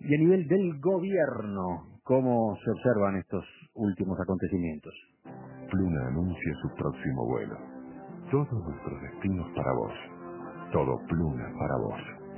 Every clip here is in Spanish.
Y a nivel del gobierno, ¿cómo se observan estos últimos acontecimientos? Pluna anuncia su próximo vuelo. Todos nuestros destinos para vos. Todo Pluna para vos.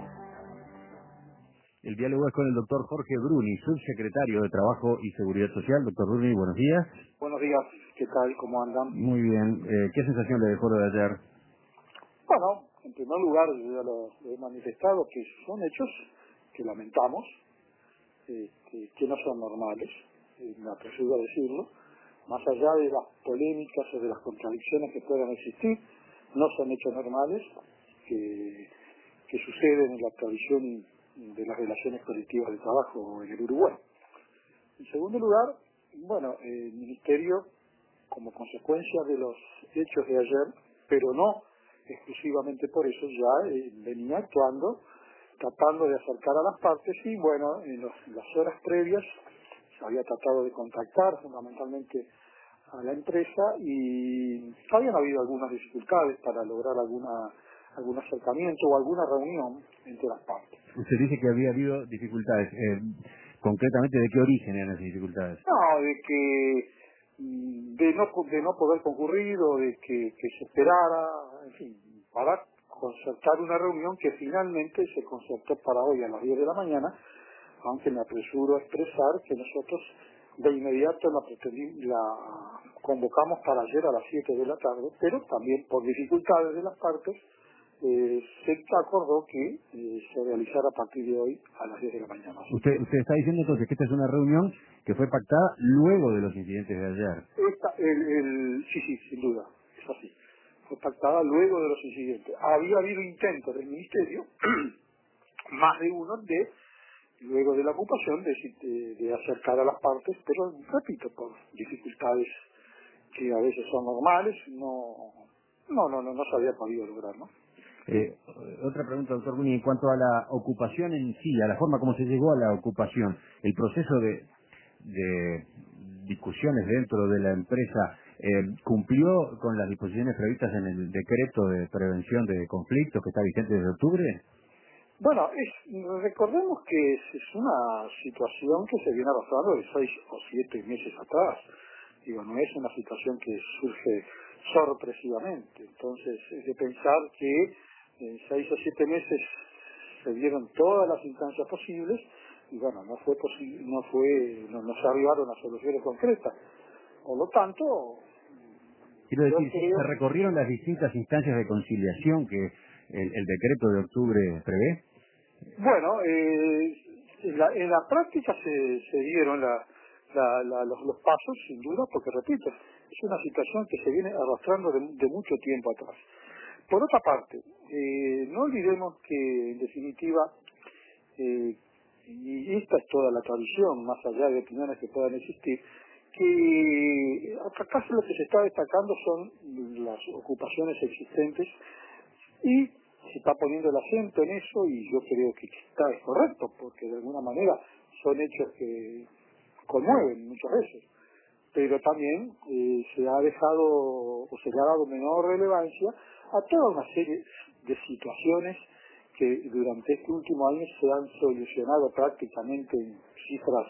El diálogo es con el doctor Jorge Bruni, subsecretario de Trabajo y Seguridad Social. Doctor Bruni, buenos días. Buenos días, ¿qué tal? ¿Cómo andan? Muy bien. ¿Qué sensación le dejó lo de ayer? Bueno, en primer lugar, yo ya lo he manifestado que son hechos que lamentamos, que no son normales, me apresuro a decirlo, más allá de las polémicas o de las contradicciones que puedan existir, no son hechos normales que suceden en la tradición de las relaciones colectivas de trabajo en el Uruguay. En segundo lugar, bueno, el Ministerio, como consecuencia de los hechos de ayer, pero no exclusivamente por eso, ya venía actuando, tratando de acercar a las partes y bueno, en las horas previas se había tratado de contactar fundamentalmente a la empresa y habían habido algunas dificultades para lograr algún acercamiento o alguna reunión entre las partes. Usted dice que había habido dificultades. Concretamente, ¿de qué origen eran esas dificultades? No, de no poder concurrir o de que se esperara, en fin, para concertar una reunión que finalmente se concertó para hoy a las 10 de la mañana, aunque me apresuro a expresar que nosotros de inmediato la convocamos para ayer a las 7 de la tarde, pero también por dificultades de las partes se acordó que se realizara a partir de hoy a las 10 de la mañana. Usted está diciendo entonces que esta es una reunión que fue pactada luego de los incidentes de ayer. Sí, sin duda, es así. Fue pactada luego de los incidentes. Había habido intentos del Ministerio, más de uno, luego de la ocupación, de acercar a las partes, pero repito, por dificultades que a veces son normales, no se había podido lograr, ¿no? Otra pregunta, doctor Bruni, en cuanto a la ocupación en sí, a la forma como se llegó a la ocupación, el proceso de discusiones dentro de la empresa, ¿cumplió con las disposiciones previstas en el decreto de prevención de conflictos que está vigente desde octubre? Bueno, recordemos que es una situación que se viene arrastrando de 6 o 7 meses atrás. Digo, no es una situación que surge sorpresivamente. Entonces, es de pensar que en 6 o 7 meses se dieron todas las instancias posibles y bueno, no se arribaron a soluciones concretas. Por lo tanto, quiero decir, ¿se recorrieron las distintas instancias de conciliación que el decreto de octubre prevé? Bueno, en la práctica se dieron los pasos, sin duda, porque repito, es una situación que se viene arrastrando de mucho tiempo atrás. Por otra parte, no olvidemos que, en definitiva, y esta es toda la tradición, más allá de opiniones que puedan existir, que acá lo que se está destacando son las ocupaciones existentes y se está poniendo el acento en eso y yo creo que es correcto, porque de alguna manera son hechos que conmueven muchas veces, pero también se ha dejado o se le ha dado menor relevancia a toda una serie de situaciones que durante este último año se han solucionado prácticamente en cifras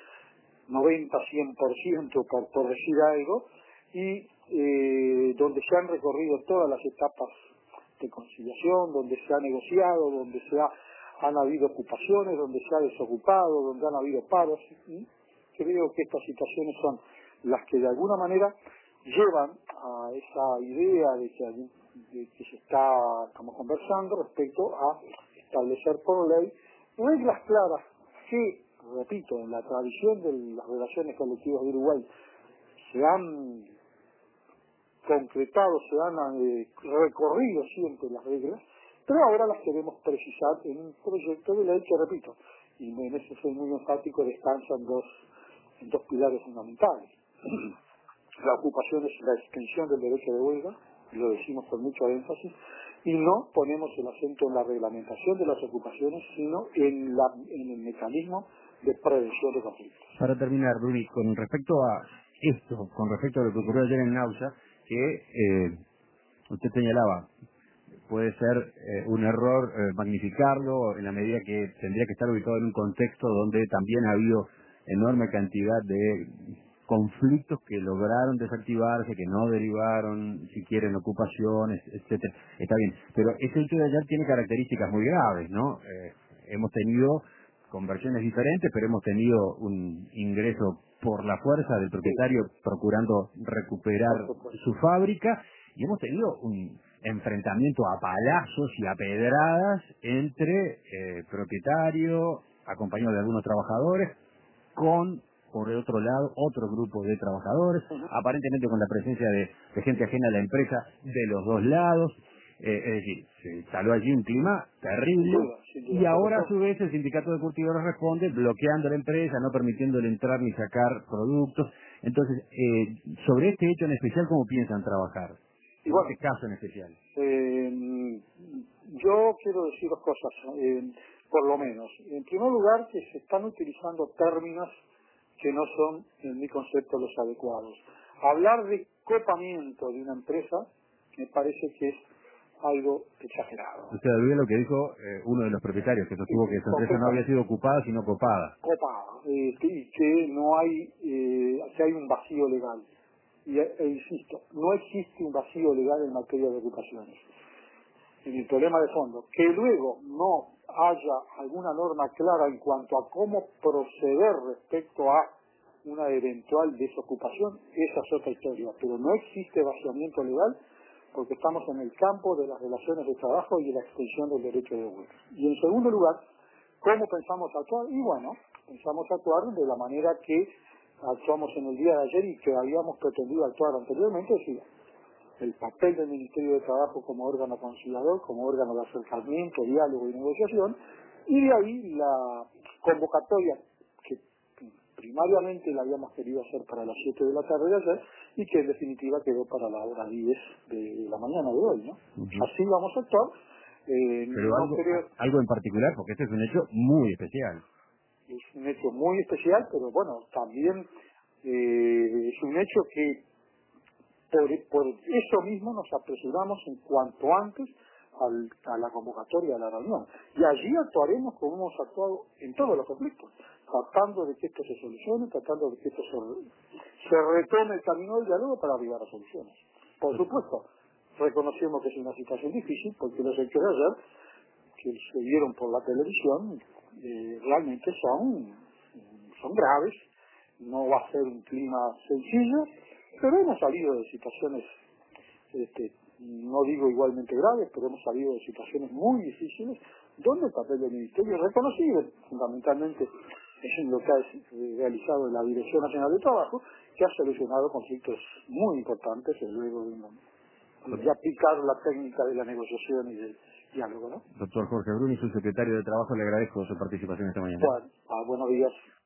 90-100% por decir algo, y donde se han recorrido todas las etapas de conciliación, donde se ha negociado, donde han habido ocupaciones, donde se ha desocupado, donde han habido paros. Creo que estas situaciones son las que de alguna manera llevan a esa idea de que se está, estamos conversando, respecto a establecer por ley reglas claras que, repito, en la tradición de las relaciones colectivas de Uruguay se han concretado, se han recorrido siempre las reglas, pero ahora las queremos precisar en un proyecto de ley que, repito, y en eso soy muy enfático, descansa en dos pilares fundamentales. La ocupación es la extensión del derecho de huelga, lo decimos con mucho énfasis, y no ponemos el acento en la reglamentación de las ocupaciones, sino en el mecanismo de prevención de conflictos. Para terminar, Bruni, con respecto a esto, con respecto a lo que ocurrió ayer en Nausa, que usted señalaba, puede ser un error magnificarlo en la medida que tendría que estar ubicado en un contexto donde también ha habido enorme cantidad de conflictos que lograron desactivarse, que no derivaron siquiera en ocupaciones, etcétera. Está bien, pero ese hecho de ayer tiene características muy graves, ¿no? Hemos tenido conversiones diferentes, pero hemos tenido un ingreso por la fuerza del propietario procurando recuperar su fábrica, y hemos tenido un enfrentamiento a palazos y a pedradas entre propietario, acompañado de algunos trabajadores, con, por el otro lado, otro grupo de trabajadores, aparentemente con la presencia de gente ajena a la empresa de los dos lados. Es decir, se instaló allí un clima terrible, sin duda, y ahora a su vez el sindicato de curtidores responde bloqueando la empresa, no permitiéndole entrar ni sacar productos. Entonces, sobre este hecho en especial, ¿cómo piensan trabajar? Y bueno, este caso en especial. Yo quiero decir dos cosas, por lo menos. En primer lugar, que se están utilizando términos que no son, en mi concepto, los adecuados. Hablar de copamiento de una empresa me parece que es algo exagerado. Usted olvida lo que dijo uno de los propietarios, que sostuvo que esa empresa no había sido ocupada, sino copada. Copada, y que no hay, que hay un vacío legal. E insisto, no existe un vacío legal en materia de ocupaciones. En el problema de fondo, que luego no haya alguna norma clara en cuanto a cómo proceder respecto a una eventual desocupación, esa es otra historia, pero no existe vaciamiento legal porque estamos en el campo de las relaciones de trabajo y de la extensión del derecho de huelga. Y en segundo lugar, ¿cómo pensamos actuar? Y bueno, pensamos actuar de la manera que actuamos en el día de ayer y que habíamos pretendido actuar anteriormente, es decir, el papel del Ministerio de Trabajo como órgano conciliador, como órgano de acercamiento, diálogo y negociación, y de ahí la convocatoria que primariamente la habíamos querido hacer para las 7 de la tarde de ayer y que en definitiva quedó para la hora 10 de la mañana de hoy, ¿no? Así vamos a actuar. Pero No algo en particular, porque este es un hecho muy especial. Es un hecho muy especial, pero bueno, también es un hecho que por eso mismo nos apresuramos en cuanto antes a la convocatoria, a la reunión. Y allí actuaremos como hemos actuado en todos los conflictos, tratando de que esto se solucione, tratando de que esto se retome el camino del diálogo para arribar a soluciones. Por supuesto, reconocemos que es una situación difícil, porque los hechos de ayer, que se vieron por la televisión, realmente son graves. No va a ser un clima sencillo, pero hemos salido de situaciones, no digo igualmente graves, pero hemos salido de situaciones muy difíciles, donde el papel del Ministerio es reconocido, fundamentalmente es lo que ha realizado la Dirección Nacional de Trabajo, que ha solucionado conflictos muy importantes luego de aplicar la técnica de la negociación y del diálogo, ¿no? Doctor Jorge Bruni, su secretario de Trabajo, le agradezco su participación esta mañana. Bueno, buenos días.